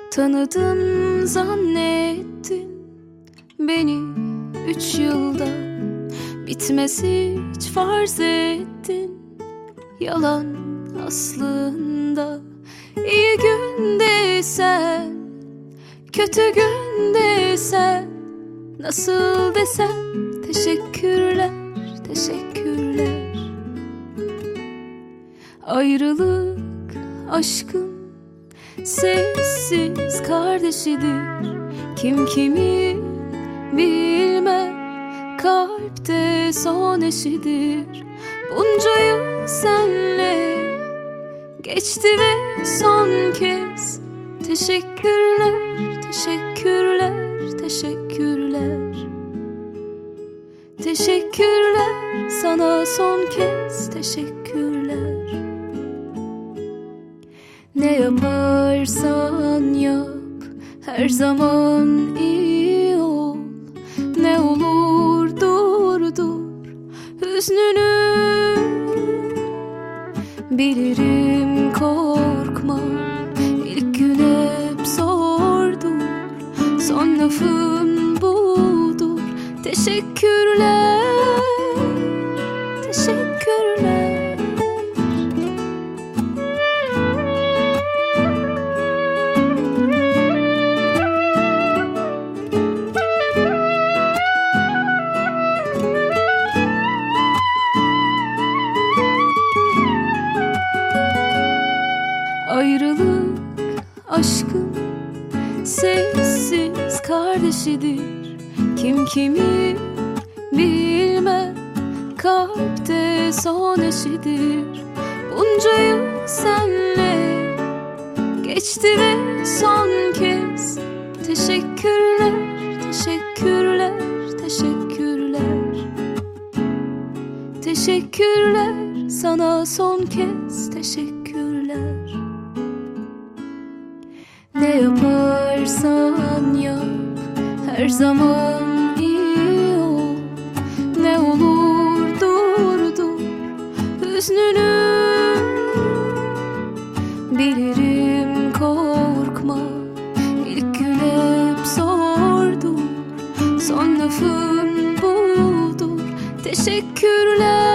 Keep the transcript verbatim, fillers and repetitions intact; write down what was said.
Tanıdım zannettin beni üç yılda, bitmez hiç farz ettin, yalan aslında. İyi gündeysen, kötü gündeysen, nasıl desem teşekkürler, teşekkürler. Ayrılık aşkın sessiz kardeşidir. Kim kimi bilmez, kalpte son eşidir. Bunca yıl senle geçti ve son kez teşekkürler, teşekkürler, teşekkürler. Teşekkürler sana son kez, teşekkürler. Ne yaparsan yap, her zaman iyi ol. Ne olur durdur hüznünü. Bilirim korkma, ilk gün hep zordur, son lafın budur. Teşekkürler, teşekkürler. Ayrılık aşkın sessiz kardeşidir. Kim kimi bilmez, kalpte son eşidir. Bunca yıl senle geçti ve son kez teşekkürler, teşekkürler, teşekkürler. Teşekkürler sana son kez, teşekkürler. Ne yaparsan yap, her zaman iyi ol. Ne olur durdur hüznünü. Bilirim korkma, ilk gün hep zordur, son lafın budur. Teşekkürler.